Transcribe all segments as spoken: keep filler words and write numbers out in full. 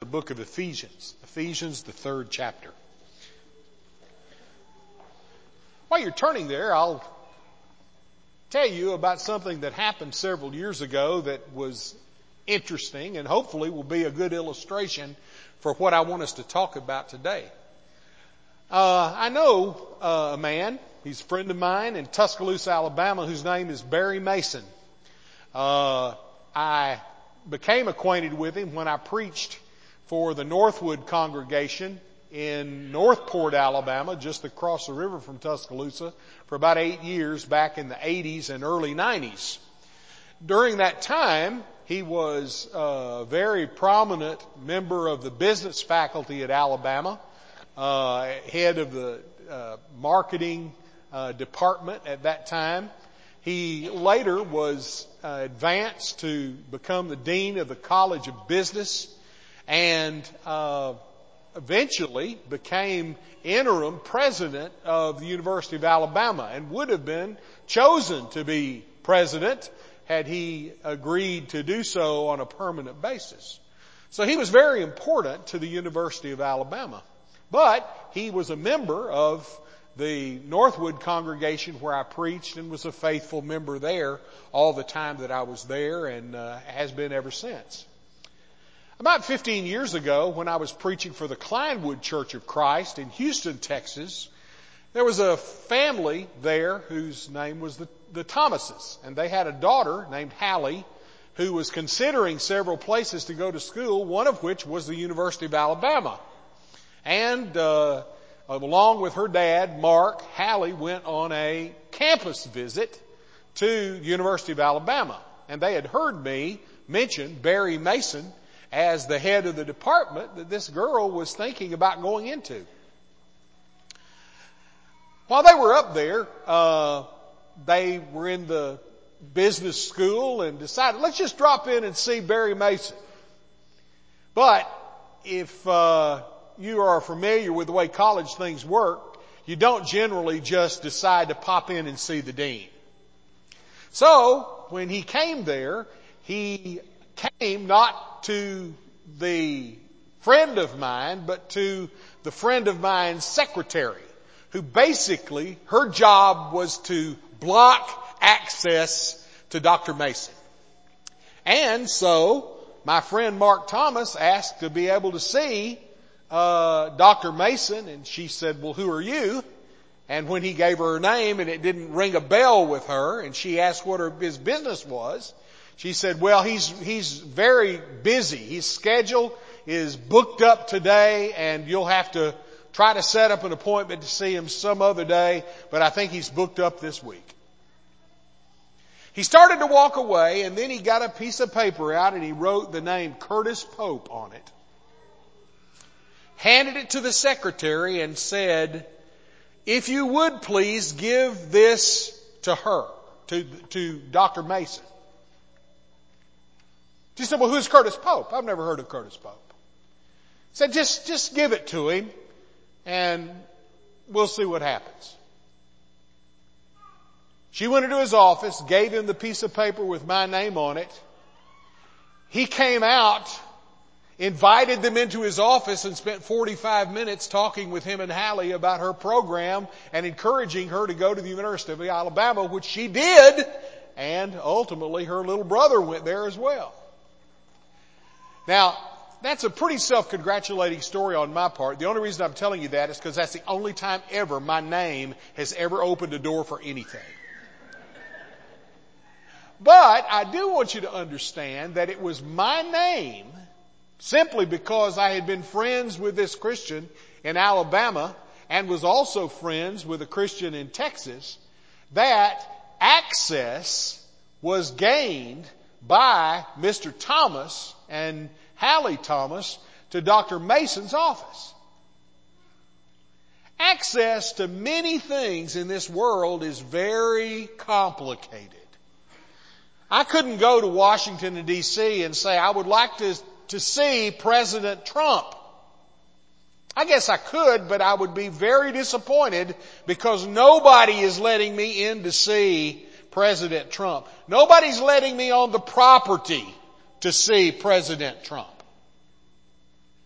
the book of Ephesians. Ephesians, the third chapter. While you're turning there, I'll tell you about something that happened several years ago that was interesting and hopefully will be a good illustration for what I want us to talk about today. Uh, I know uh, a man, he's a friend of mine in Tuscaloosa, Alabama, whose name is Barry Mason. Uh, I became acquainted with him when I preached for the Northwood congregation in Northport, Alabama, just across the river from Tuscaloosa, for about eight years back in the eighties and early nineties. During that time, he was a very prominent member of the business faculty at Alabama, uh, head of the uh, marketing uh, department at that time. He later was uh, advanced to become the dean of the College of Business and uh, eventually became interim president of the University of Alabama and would have been chosen to be president had he agreed to do so on a permanent basis. So he was very important to the University of Alabama. But he was a member of the Northwood congregation where I preached and was a faithful member there all the time that I was there and uh, has been ever since. About fifteen years ago, when I was preaching for the Kleinwood Church of Christ in Houston, Texas, there was a family there whose name was the, the Thomases, and they had a daughter named Hallie who was considering several places to go to school, one of which was the University of Alabama. And uh, along with her dad, Mark, Hallie went on a campus visit to the University of Alabama, and they had heard me mention Barry Mason as the head of the department that this girl was thinking about going into. While they were up there, uh, they were in the business school and decided, let's just drop in and see Barry Mason. But if uh, you are familiar with the way college things work, you don't generally just decide to pop in and see the dean. So when he came there, he came not to the friend of mine, but to the friend of mine's secretary, who basically, her job was to block access to Doctor Mason. And so, my friend Mark Thomas asked to be able to see uh, Doctor Mason, and she said, well, who are you? And when he gave her her name and it didn't ring a bell with her, and she asked what her, his business was, she said, well, he's, he's very busy. His schedule is booked up today and you'll have to try to set up an appointment to see him some other day, but I think he's booked up this week. He started to walk away and then he got a piece of paper out and he wrote the name Curtis Pope on it. Handed it to the secretary and said, if you would please give this to her, to, to Doctor Mason. She said, well, who's Curtis Pope? I've never heard of Curtis Pope. Said, just, just give it to him and we'll see what happens. She went into his office, gave him the piece of paper with my name on it. He came out, invited them into his office and spent forty-five minutes talking with him and Hallie about her program and encouraging her to go to the University of Alabama, which she did. And ultimately her little brother went there as well. Now, that's a pretty self-congratulating story on my part. The only reason I'm telling you that is because that's the only time ever my name has ever opened a door for anything. But I do want you to understand that it was my name, simply because I had been friends with this Christian in Alabama and was also friends with a Christian in Texas, that access was gained by Mister Thomas and Hallie Thomas to Doctor Mason's office. Access to many things in this world is very complicated. I couldn't go to Washington D C and say, I would like to, to see President Trump. I guess I could, but I would be very disappointed because nobody is letting me in to see President Trump. Nobody's letting me on the property to see President Trump.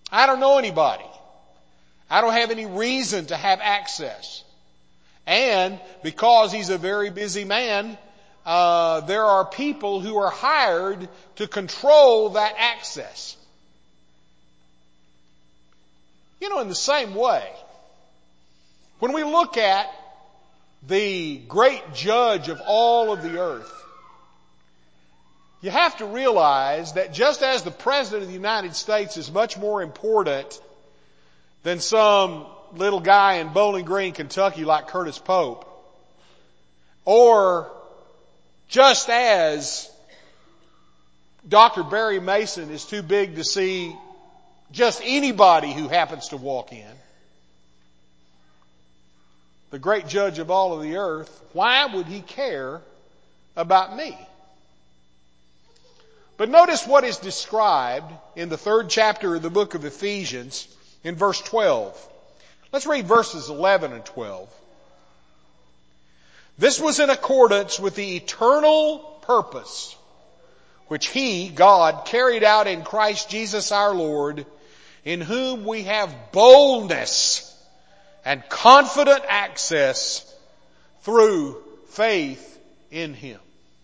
I don't know anybody. I don't have any reason to have access. And because he's a very busy man, uh, there are people who are hired to control that access. You know, in the same way, when we look at the great judge of all of the earth, you have to realize that just as the President of the United States is much more important than some little guy in Bowling Green, Kentucky like Curtis Pope, or just as Doctor Barry Mason is too big to see just anybody who happens to walk in, the great judge of all of the earth, why would he care about me? But notice what is described in the third chapter of the book of Ephesians in verse twelve. Let's read verses eleven and twelve. This was in accordance with the eternal purpose which He, God, carried out in Christ Jesus our Lord, in whom we have boldness and confident access through faith in Him.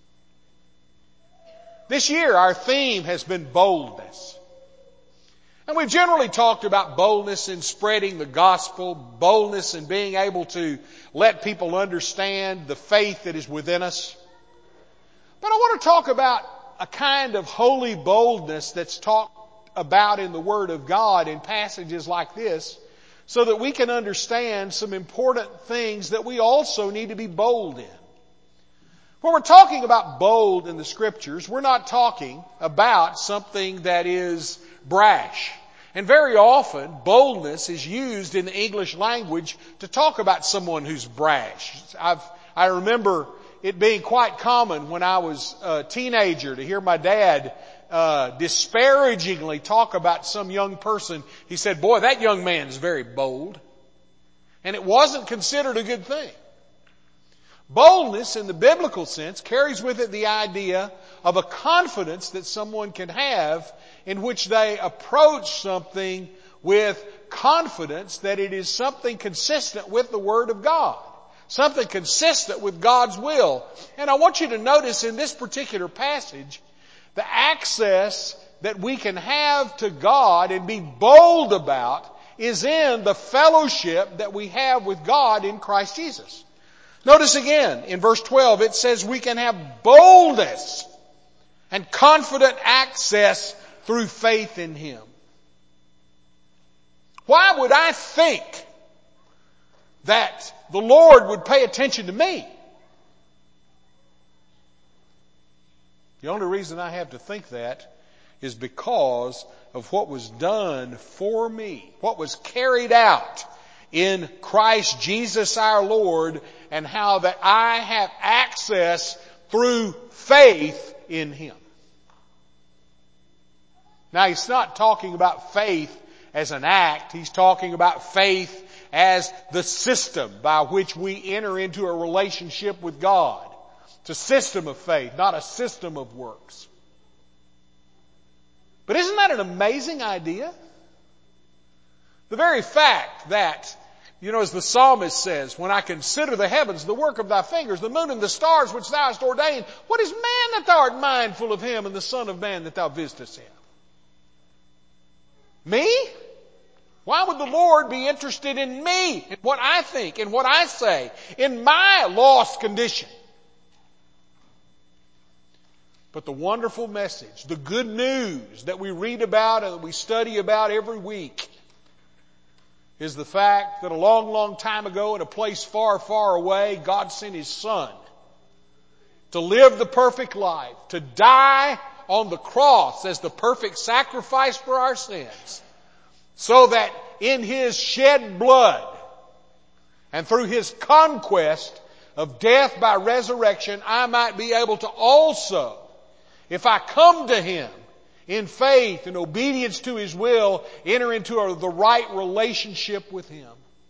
This year our theme has been boldness. And we've generally talked about boldness in spreading the gospel, boldness in being able to let people understand the faith that is within us. But I want to talk about a kind of holy boldness that's talked about in the Word of God in passages like this, so that we can understand some important things that we also need to be bold in. When we're talking about bold in the Scriptures, we're not talking about something that is brash. And very often, boldness is used in the English language to talk about someone who's brash. I've, I remember it being quite common when I was a teenager to hear my dad uh, disparagingly talk about some young person. He said, "Boy, that young man's very bold." And it wasn't considered a good thing. Boldness in the biblical sense carries with it the idea of a confidence that someone can have in which they approach something with confidence that it is something consistent with the Word of God, something consistent with God's will. And I want you to notice in this particular passage, the access that we can have to God and be bold about is in the fellowship that we have with God in Christ Jesus. Notice again, in verse twelve, it says we can have boldness and confident access through faith in Him. Why would I think that the Lord would pay attention to me? The only reason I have to think that is because of what was done for me, what was carried out in Christ Jesus our Lord, and how that I have access through faith in Him. Now, he's not talking about faith as an act. He's talking about faith as the system by which we enter into a relationship with God. It's a system of faith, not a system of works. But isn't that an amazing idea? The very fact that, you know, as the psalmist says, when I consider the heavens, the work of thy fingers, the moon and the stars which thou hast ordained, what is man that thou art mindful of him, and the son of man that thou visitest him? Me? Why would the Lord be interested in me, in what I think, in what I say, in my lost condition? But the wonderful message, the good news that we read about and that we study about every week is the fact that a long, long time ago in a place far, far away, God sent His Son to live the perfect life, to die on the cross as the perfect sacrifice for our sins, so that in His shed blood and through His conquest of death by resurrection, I might be able to also, if I come to Him in faith and obedience to His will, enter into a, the right relationship with Him.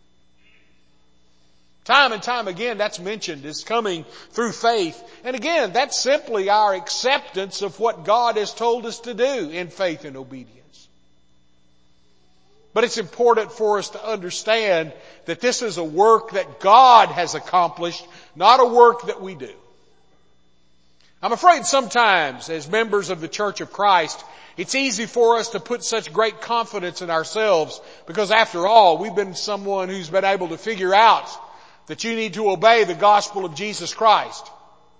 Time and time again that's mentioned as coming through faith. And again, that's simply our acceptance of what God has told us to do in faith and obedience. But it's important for us to understand that this is a work that God has accomplished, not a work that we do. I'm afraid sometimes, as members of the Church of Christ, it's easy for us to put such great confidence in ourselves because, after all, we've been someone who's been able to figure out that you need to obey the gospel of Jesus Christ.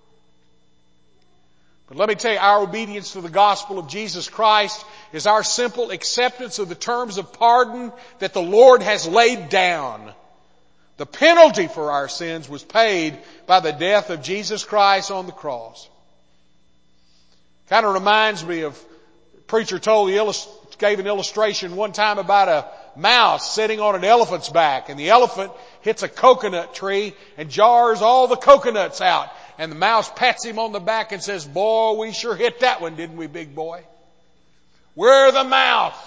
But let me tell you, our obedience to the gospel of Jesus Christ is our simple acceptance of the terms of pardon that the Lord has laid down. The penalty for our sins was paid by the death of Jesus Christ on the cross. Kind of reminds me of, the preacher told, he gave an illustration one time about a mouse sitting on an elephant's back, and the elephant hits a coconut tree and jars all the coconuts out. And the mouse pats him on the back and says, "Boy, we sure hit that one, didn't we, big boy?" We're the mouse.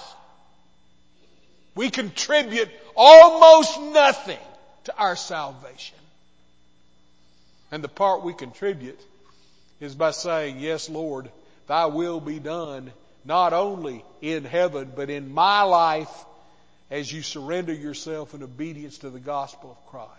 We contribute almost nothing to our salvation. And the part we contribute is by saying, "Yes, Lord, thy will be done, not only in heaven, but in my life," as you surrender yourself in obedience to the gospel of Christ.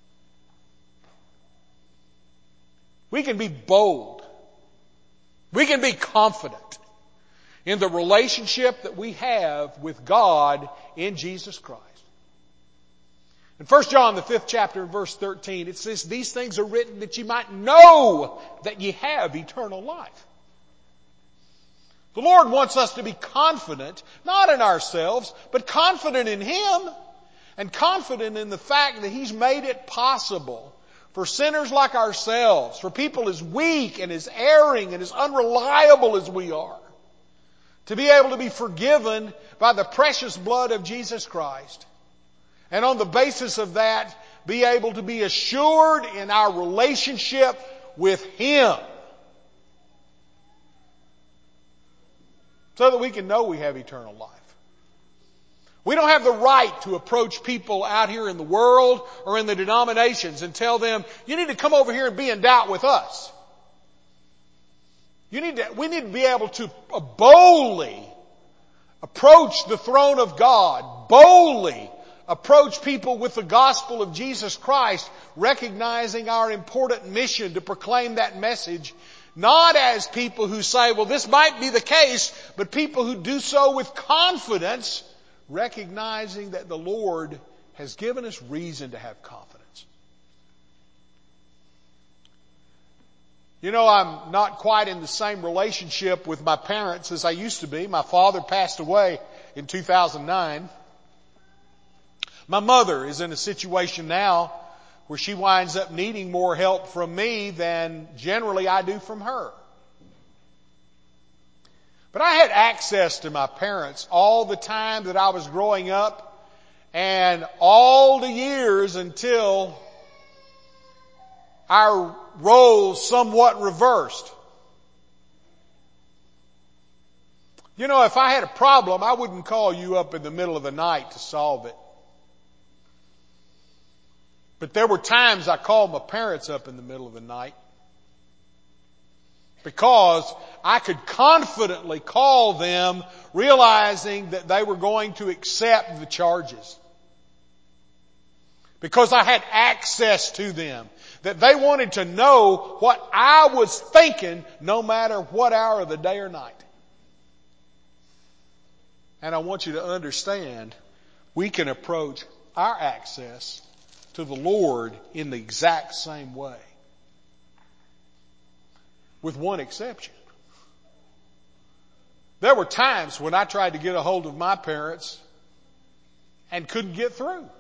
We can be bold. We can be confident in the relationship that we have with God in Jesus Christ. In First John, the fifth chapter, verse thirteen, it says, "These things are written that you might know that ye have eternal life." The Lord wants us to be confident, not in ourselves, but confident in Him, and confident in the fact that He's made it possible for sinners like ourselves, for people as weak and as erring and as unreliable as we are, to be able to be forgiven by the precious blood of Jesus Christ. And on the basis of that, be able to be assured in our relationship with Him, so that we can know we have eternal life. We don't have the right to approach people out here in the world or in the denominations and tell them, "You need to come over here and be in doubt with us." You need to, we need to be able to boldly approach the throne of God, boldly approach people with the gospel of Jesus Christ, recognizing our important mission to proclaim that message, not as people who say, "Well, this might be the case," but people who do so with confidence, recognizing that the Lord has given us reason to have confidence. You know, I'm not quite in the same relationship with my parents as I used to be. My father passed away in two thousand nine. My mother is in a situation now where she winds up needing more help from me than generally I do from her. But I had access to my parents all the time that I was growing up and all the years until our roles somewhat reversed. You know, if I had a problem, I wouldn't call you up in the middle of the night to solve it. But there were times I called my parents up in the middle of the night, because I could confidently call them, realizing that they were going to accept the charges. Because I had access to them, that they wanted to know what I was thinking no matter what hour of the day or night. And I want you to understand, we can approach our access to the Lord in the exact same way. With one exception. There were times when I tried to get a hold of my parents and couldn't get through.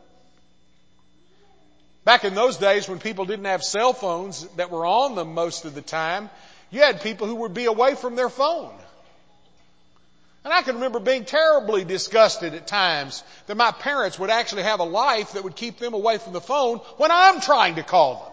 Back in those days when people didn't have cell phones that were on them most of the time, you had people who would be away from their phone. And I can remember being terribly disgusted at times that my parents would actually have a life that would keep them away from the phone when I'm trying to call them.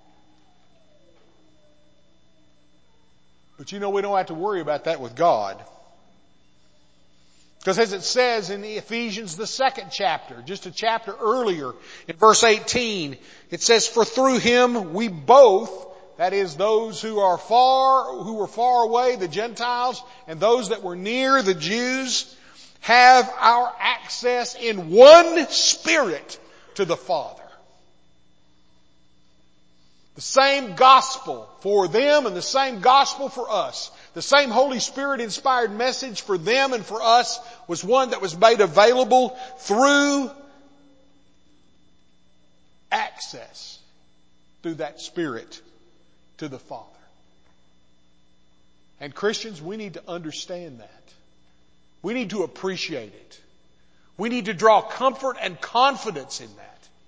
But you know, we don't have to worry about that with God. Because as it says in Ephesians, the second chapter, just a chapter earlier, in verse eighteen, it says, "For through Him we both," that is, those who are far, who were far away, the Gentiles, and those that were near, the Jews, "have our access in one Spirit to the Father. The same gospel for them and the same gospel for us. The same Holy Spirit inspired message for them and for us was one that was made available through access through that Spirit to the Father. And Christians, we need to understand that. We need to appreciate it. We need to draw comfort and confidence in that.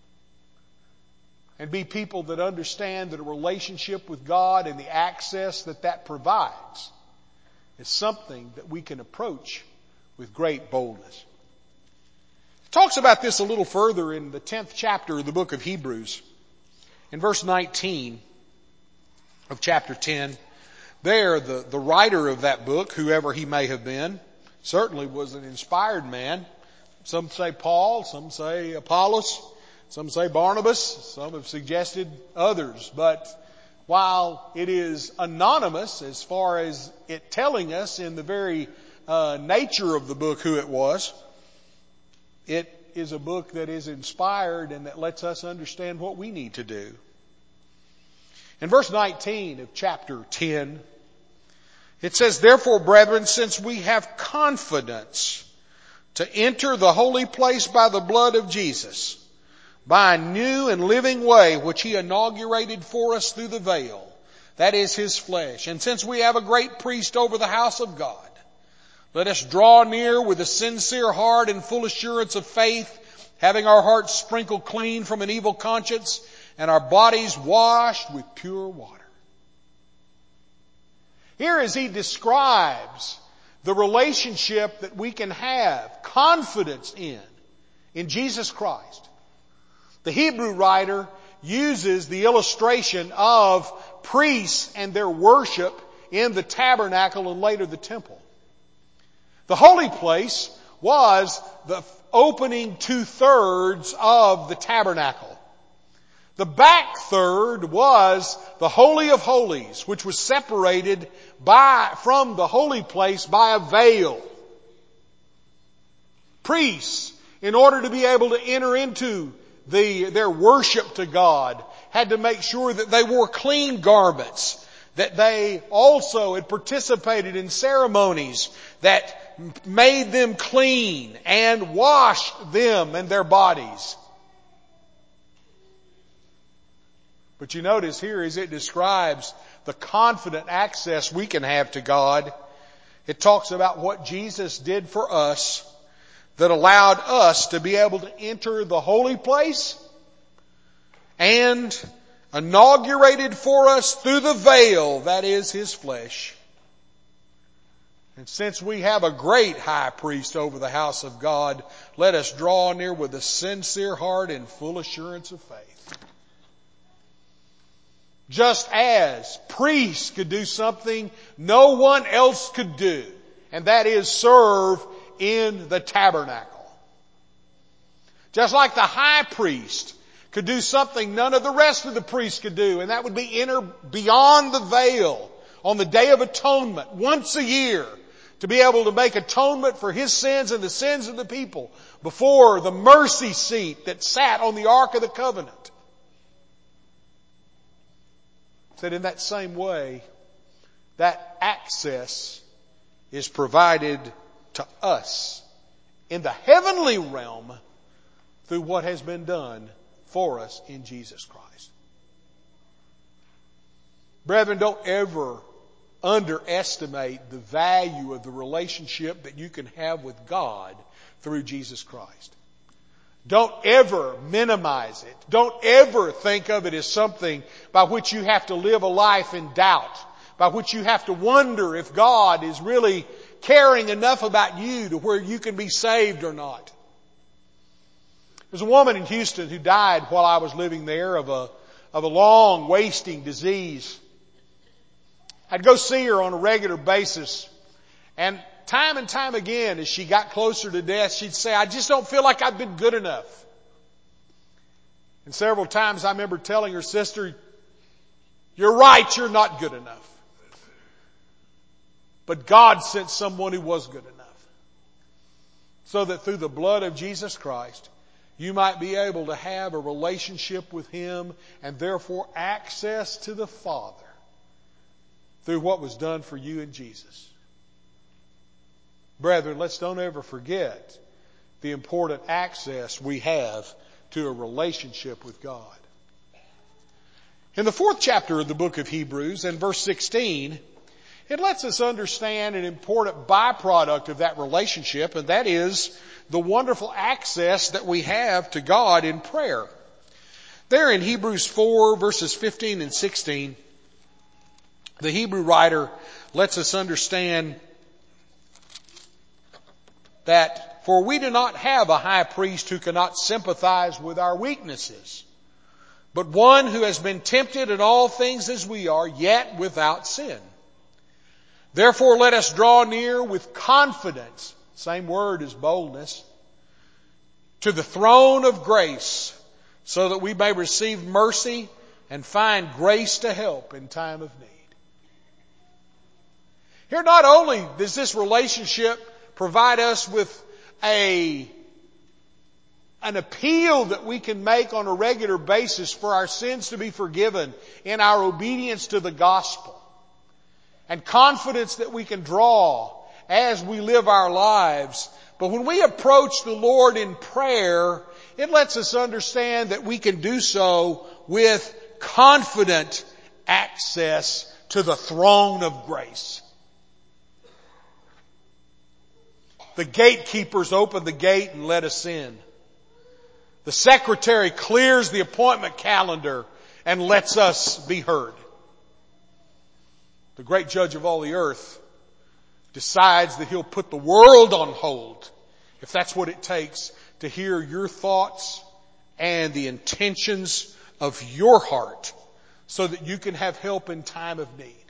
And be people that understand that a relationship with God and the access that that provides is something that we can approach with great boldness. It talks about this a little further in the tenth chapter of the book of Hebrews. In verse nineteen of chapter ten, there the, the writer of that book, whoever he may have been, certainly was an inspired man. Some say Paul, some say Apollos, some say Barnabas, some have suggested others. But while it is anonymous as far as it telling us in the very uh, nature of the book who it was, it is a book that is inspired and that lets us understand what we need to do. In verse nineteen of chapter ten, it says, "Therefore, brethren, since we have confidence to enter the holy place by the blood of Jesus, by a new and living way which He inaugurated for us through the veil, that is His flesh. And since we have a great priest over the house of God, let us draw near with a sincere heart and full assurance of faith, having our hearts sprinkled clean from an evil conscience and our bodies washed with pure water." Here as he describes the relationship that we can have confidence in, in Jesus Christ, the Hebrew writer uses the illustration of priests and their worship in the tabernacle and later the temple. The holy place was the opening two-thirds of the tabernacle. The back third was the Holy of Holies, which was separated by, from the holy place by a veil. Priests, in order to be able to enter into the, their worship to God, had to make sure that they wore clean garments, that they also had participated in ceremonies that made them clean and washed them and their bodies. But you notice here as it describes the confident access we can have to God, it talks about what Jesus did for us that allowed us to be able to enter the holy place and inaugurated for us through the veil, that is His flesh. And since we have a great high priest over the house of God, let us draw near with a sincere heart and full assurance of faith. Just as priests could do something no one else could do, and that is serve in the tabernacle. Just like the high priest could do something none of the rest of the priests could do, and that would be enter beyond the veil on the Day of Atonement once a year to be able to make atonement for his sins and the sins of the people before the mercy seat that sat on the Ark of the Covenant. That in that same way, that access is provided to us in the heavenly realm through what has been done for us in Jesus Christ. Brethren, don't ever underestimate the value of the relationship that you can have with God through Jesus Christ. Don't ever minimize it. Don't ever think of it as something by which you have to live a life in doubt, by which you have to wonder if God is really caring enough about you to where you can be saved or not. There's a woman in Houston who died while I was living there of a, of a long wasting disease. I'd go see her on a regular basis, and time and time again, as she got closer to death, she'd say, "I just don't feel like I've been good enough." And several times I remember telling her, "Sister, you're right, you're not good enough. But God sent someone who was good enough." so that through the blood of Jesus Christ, you might be able to have a relationship with Him and therefore access to the Father through what was done for you in Jesus. Brethren, let's don't ever forget the important access we have to a relationship with God. In the fourth chapter of the book of Hebrews, in verse sixteen, it lets us understand an important byproduct of that relationship, and that is the wonderful access that we have to God in prayer. There in Hebrews four, verses fifteen and sixteen, the Hebrew writer lets us understand that, for we do not have a high priest who cannot sympathize with our weaknesses, but one who has been tempted in all things as we are, yet without sin. Therefore let us draw near with confidence, same word as boldness, to the throne of grace, so that we may receive mercy and find grace to help in time of need. Here not only does this relationship provide us with a, an appeal that we can make on a regular basis for our sins to be forgiven in our obedience to the gospel, and confidence that we can draw as we live our lives. But when we approach the Lord in prayer, it lets us understand that we can do so with confident access to the throne of grace. The gatekeepers open the gate and let us in. The secretary clears the appointment calendar and lets us be heard. The great judge of all the earth decides that He'll put the world on hold if that's what it takes to hear your thoughts and the intentions of your heart so that you can have help in time of need.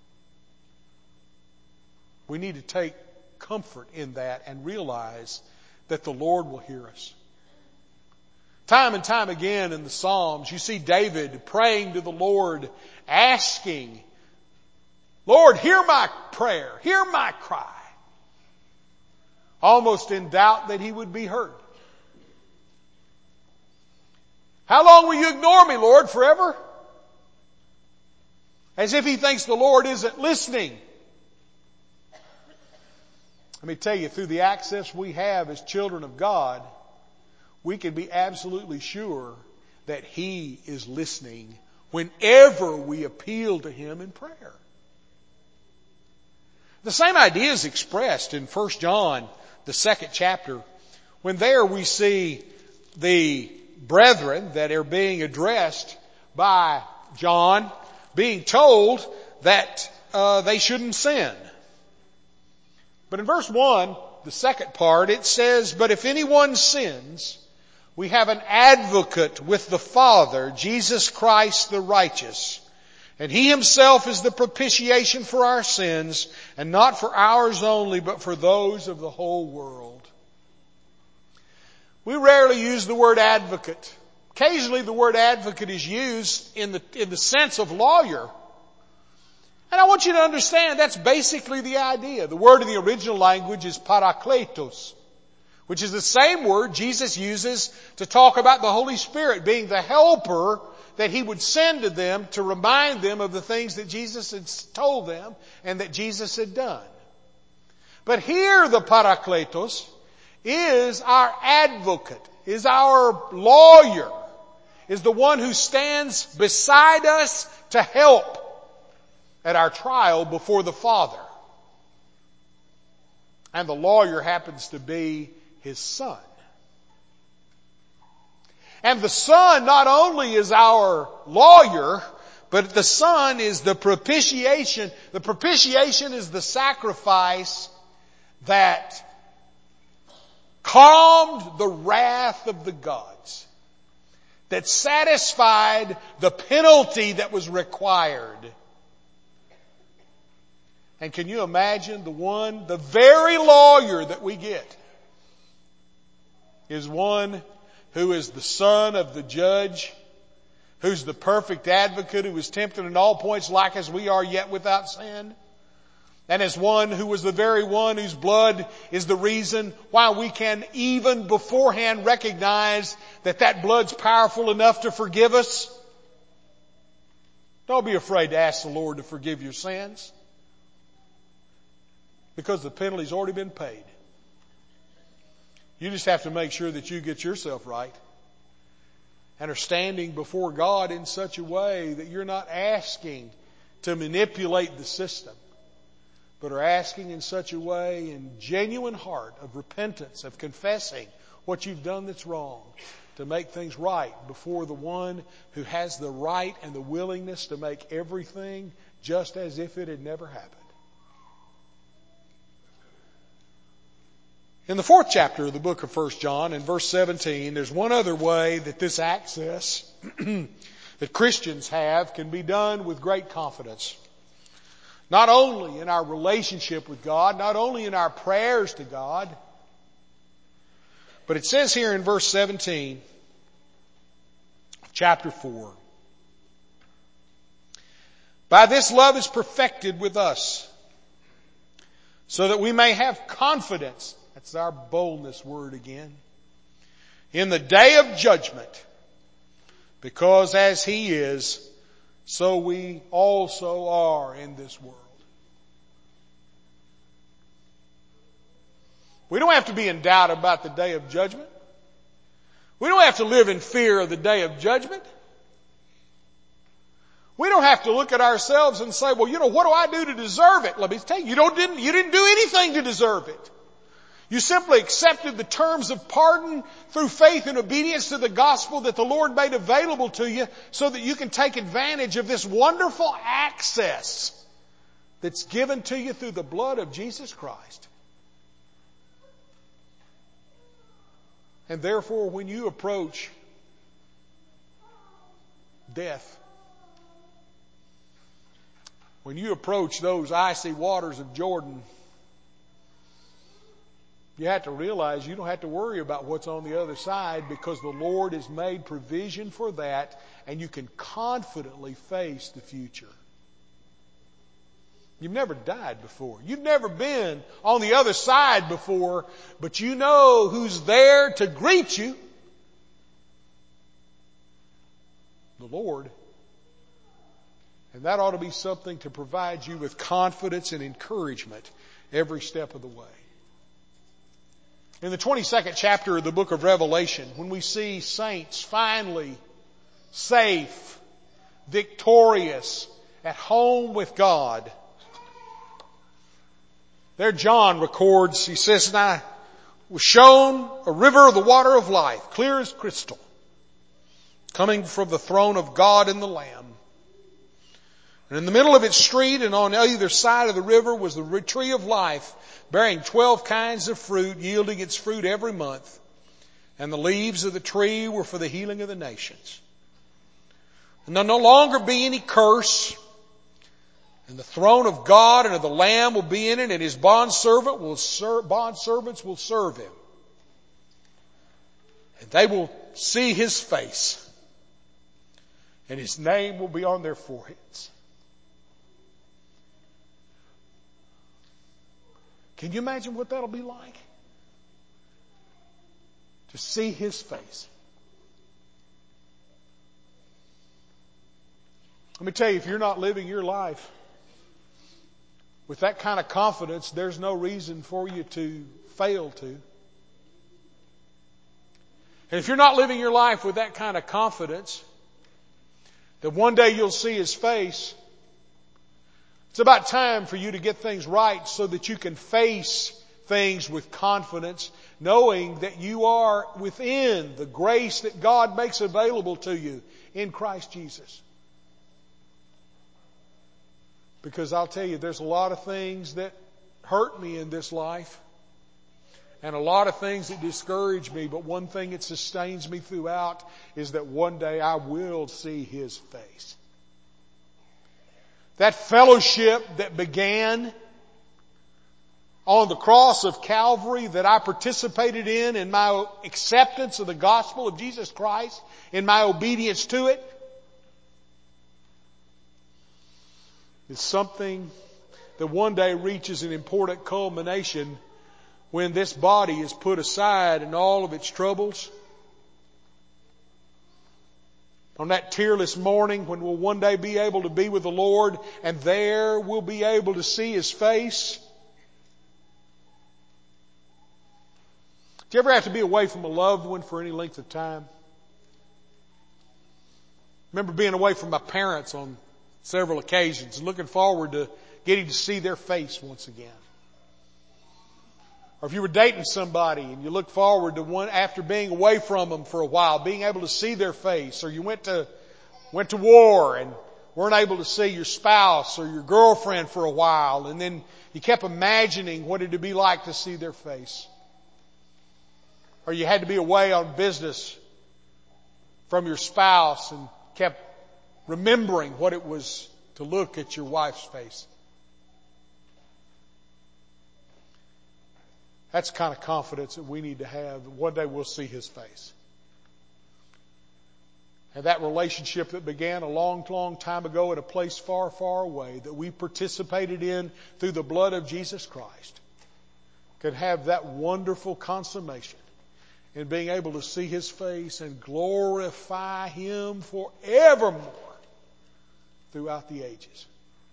We need to take comfort in that and realize that the Lord will hear us. Time and time again in the Psalms, you see David praying to the Lord, asking, Lord, hear my prayer, hear my cry. Almost in doubt that he would be heard. How long will you ignore me, Lord, forever? As if he thinks the Lord isn't listening. Let me tell you, through the access we have as children of God, we can be absolutely sure that He is listening whenever we appeal to Him in prayer. The same idea is expressed in First John, the second chapter, when there we see the brethren that are being addressed by John being told that uh, they shouldn't sin. But in verse one, the second part, it says, but if anyone sins, we have an advocate with the Father, Jesus Christ the righteous. And He Himself is the propitiation for our sins, and not for ours only, but for those of the whole world. We rarely use the word advocate. Occasionally the word advocate is used in the, in the sense of lawyer. And I want you to understand that's basically the idea. The word in the original language is parakletos, which is the same word Jesus uses to talk about the Holy Spirit being the helper that He would send to them to remind them of the things that Jesus had told them and that Jesus had done. But here the parakletos is our advocate, is our lawyer, is the one who stands beside us to help at our trial before the Father. And the lawyer happens to be His Son. And the Son not only is our lawyer, but the Son is the propitiation. The propitiation is the sacrifice that calmed the wrath of the gods, that satisfied the penalty that was required. And can you imagine the one, the very lawyer that we get is one who is the son of the judge, who's the perfect advocate, who was tempted in all points like as we are, yet without sin. And as one who was the very one whose blood is the reason why we can even beforehand recognize that that blood's powerful enough to forgive us, don't be afraid to ask the Lord to forgive your sins, because the penalty's already been paid. You just have to make sure that you get yourself right and are standing before God in such a way that you're not asking to manipulate the system, but are asking in such a way, in genuine heart of repentance, of confessing what you've done that's wrong, to make things right before the one who has the right and the willingness to make everything just as if it had never happened. In the fourth chapter of the book of First John, in verse seventeen, there's one other way that this access that Christians have can be done with great confidence. Not only in our relationship with God, not only in our prayers to God, but it says here in verse seventeen of chapter four, by this love is perfected with us, so that we may have confidence. That's our boldness word again. In the day of judgment, because as He is, so we also are in this world. We don't have to be in doubt about the day of judgment. We don't have to live in fear of the day of judgment. We don't have to look at ourselves and say, well, you know, what do I do to deserve it? Let me tell you, you don't, didn't, you didn't do anything to deserve it. You simply accepted the terms of pardon through faith and obedience to the gospel that the Lord made available to you, so that you can take advantage of this wonderful access that's given to you through the blood of Jesus Christ. And therefore, when you approach death, when you approach those icy waters of Jordan, you have to realize you don't have to worry about what's on the other side, because the Lord has made provision for that, and you can confidently face the future. You've never died before. You've never been on the other side before, but you know who's there to greet you. The Lord. And that ought to be something to provide you with confidence and encouragement every step of the way. In the twenty-second chapter of the book of Revelation, when we see saints finally safe, victorious, at home with God, there John records, he says, and I was shown a river of the water of life, clear as crystal, coming from the throne of God and the Lamb. And in the middle of its street and on either side of the river was the tree of life, bearing twelve kinds of fruit, yielding its fruit every month. And the leaves of the tree were for the healing of the nations. And there'll no longer be any curse. And the throne of God and of the Lamb will be in it, and His bondservant will serve, bondservants will serve Him. And they will see His face. And His name will be on their foreheads. Can you imagine what that'll be like? To see His face. Let me tell you, if you're not living your life with that kind of confidence, there's no reason for you to fail to. And if you're not living your life with that kind of confidence, that one day you'll see His face, it's about time for you to get things right so that you can face things with confidence, knowing that you are within the grace that God makes available to you in Christ Jesus. Because I'll tell you, there's a lot of things that hurt me in this life, and a lot of things that discourage me, but one thing that sustains me throughout is that one day I will see His face. That fellowship that began on the cross of Calvary, that I participated in in my acceptance of the gospel of Jesus Christ, in my obedience to it, is something that one day reaches an important culmination when this body is put aside and all of its troubles. On that tearless morning when we'll one day be able to be with the Lord, and there we'll be able to see His face. Do you ever have to be away from a loved one for any length of time? I remember being away from my parents on several occasions, looking forward to getting to see their face once again. Or if you were dating somebody and you look forward to one after being away from them for a while, being able to see their face. Or you went to went to war and weren't able to see your spouse or your girlfriend for a while, and then you kept imagining what it would be like to see their face. Or you had to be away on business from your spouse and kept remembering what it was to look at your wife's face. That's the kind of confidence that we need to have. One day we'll see His face. And that relationship that began a long, long time ago at a place far, far away that we participated in through the blood of Jesus Christ could have that wonderful consummation in being able to see His face and glorify Him forevermore throughout the ages.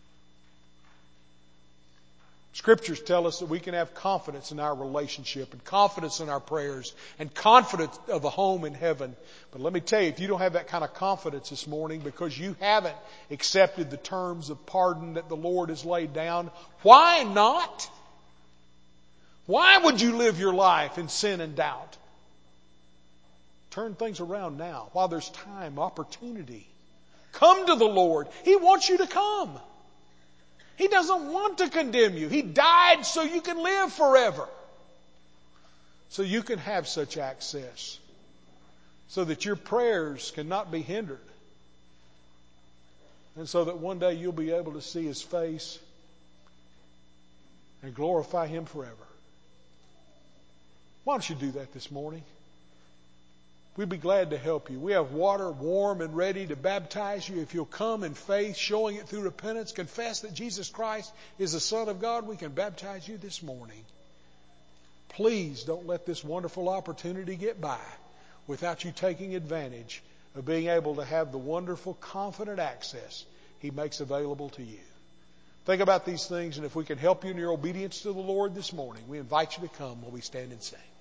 Scriptures tell us that we can have confidence in our relationship and confidence in our prayers and confidence of a home in heaven. But let me tell you, if you don't have that kind of confidence this morning because you haven't accepted the terms of pardon that the Lord has laid down, why not? Why would you live your life in sin and doubt? Turn things around now while there's time, opportunity. Come to the Lord. He wants you to come. He doesn't want to condemn you. He died so you can live forever. So you can have such access. So that your prayers cannot be hindered. And so that one day you'll be able to see His face and glorify Him forever. Why don't you do that this morning? We'd be glad to help you. We have water warm and ready to baptize you. If you'll come in faith, showing it through repentance, confess that Jesus Christ is the Son of God, we can baptize you this morning. Please don't let this wonderful opportunity get by without you taking advantage of being able to have the wonderful, confident access He makes available to you. Think about these things, and if we can help you in your obedience to the Lord this morning, we invite you to come while we stand and sing.